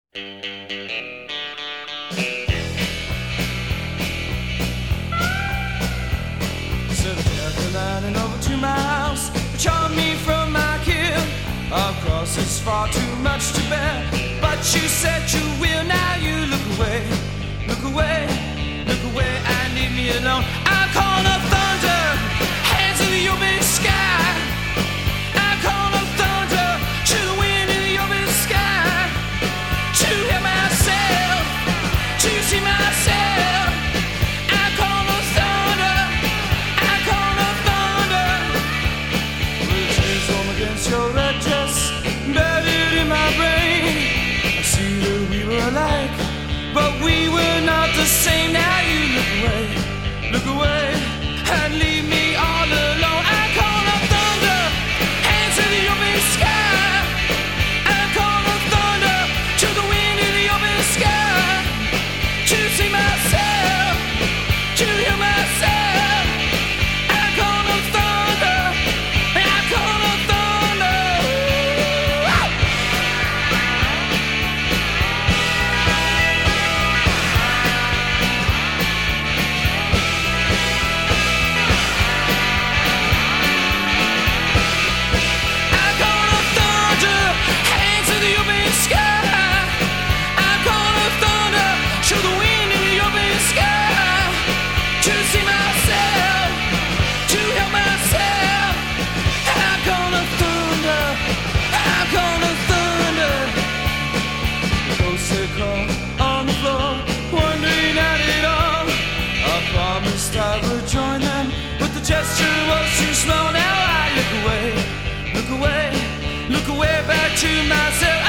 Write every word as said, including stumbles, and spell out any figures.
Instead of Carolina over two miles, charm me from my kill. Across it's far too much to bear, but you said you will. Now you look away, look away, look away, and leave me alone. I call the thunder, hands in the open sky. I call the thunder to the wind in the open sky, to hear myself, to see myself. I call the thunder, I call the thunder. With tears home against your red dress, embedded in my brain. I see that we were alike, but we were not the same. Now you look away, look away, and leave me all alone. I call the thunder, hands in the open sky. I call the thunder to the wind in the open sky, to see myself, to hear myself. I call the thunder, I call the thunder. I call the thunder, hands in the open sky. I call the thunder to the wind in the open sky, to see myself, to hear myself. I call the thunder, I call the thunder. The ghosts they call on the floor, wondering at it all. I promised I would join them, but the gesture was too small. Now I look away, look away, look away back to myself.